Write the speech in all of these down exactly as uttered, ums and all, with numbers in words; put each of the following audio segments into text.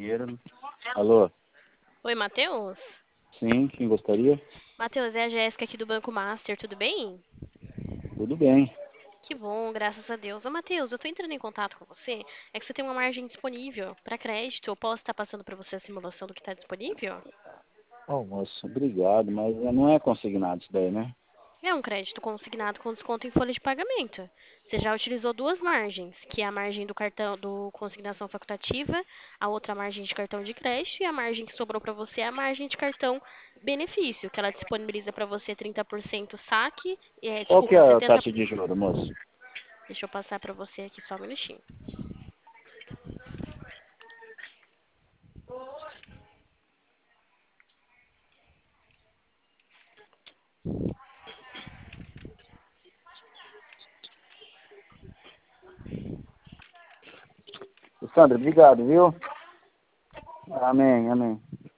dinheiro. Alô? Oi, Matheus? Sim, quem gostaria? Matheus, é a Jéssica aqui do Banco Master, tudo bem? Tudo bem. Que bom, graças a Deus. Ô, Matheus, eu tô entrando em contato com você. É que você tem uma margem disponível para crédito. Eu posso estar passando para você a simulação do que está disponível? Oh, moço, obrigado, mas não é consignado isso daí, né? É um crédito consignado com desconto em folha de pagamento. Você já utilizou duas margens, que é a margem do cartão do consignação facultativa, a outra margem de cartão de crédito e a margem que sobrou para você é a margem de cartão benefício, que ela disponibiliza para você trinta por cento saque, é, Qual que desculpa, é a setenta. taxa de juros, moço? Deixa eu passar para você aqui só um minutinho. Sandra, obrigado, viu? Amém, amém.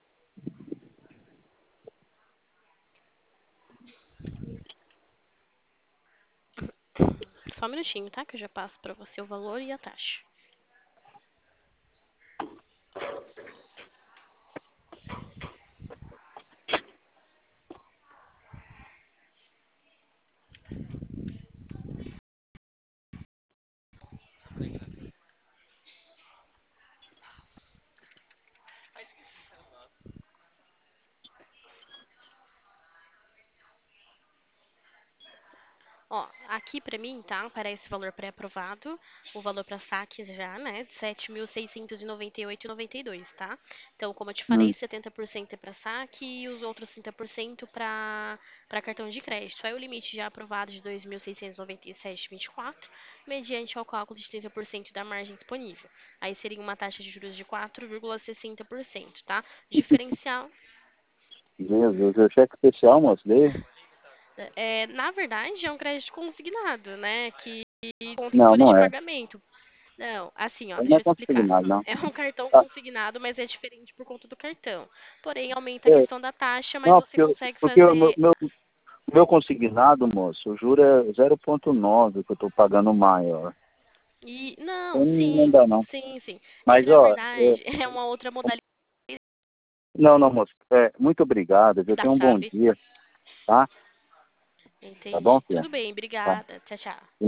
Só um minutinho, tá? Que eu já passo para você o valor e a taxa. Ó, aqui pra mim, tá? Aparece o valor pré-aprovado, o valor pra saques já, né? De sete mil seiscentos e noventa e oito e noventa e dois, tá? Então, como eu te falei, Hum. setenta por cento é pra saque e os outros trinta por cento pra para cartão de crédito. Aí o limite já aprovado de dois mil seiscentos e noventa e sete vírgula vinte e quatro, mediante ao cálculo de trinta por cento da margem disponível. Aí seria uma taxa de juros de quatro vírgula sessenta por cento, tá? Diferencial, Jesus, é cheque especial, moço, daí? é, na verdade, é um crédito consignado, né? Que conta em Não, folha não de é. pagamento. Não, assim, ó, Não deixa é eu te explicar. consignado, não. É um cartão Ah, consignado, mas é diferente por conta do cartão. Porém, aumenta a é. questão da taxa, mas Não, você porque, eu- consegue porque o meu, fazer. meu, meu consignado, moço, o juro é zero vírgula nove que eu tô pagando maior. E Então não, não sim, dá, não. sim, sim. É que Mas, na ó, é, verdade é uma outra modalidade não, não, moço, é, muito obrigado, eu da tenho um bom chave. dia, tá? Tá bom, Entendi. filha? Tudo bem, Tá. obrigada. Tchau, tchau.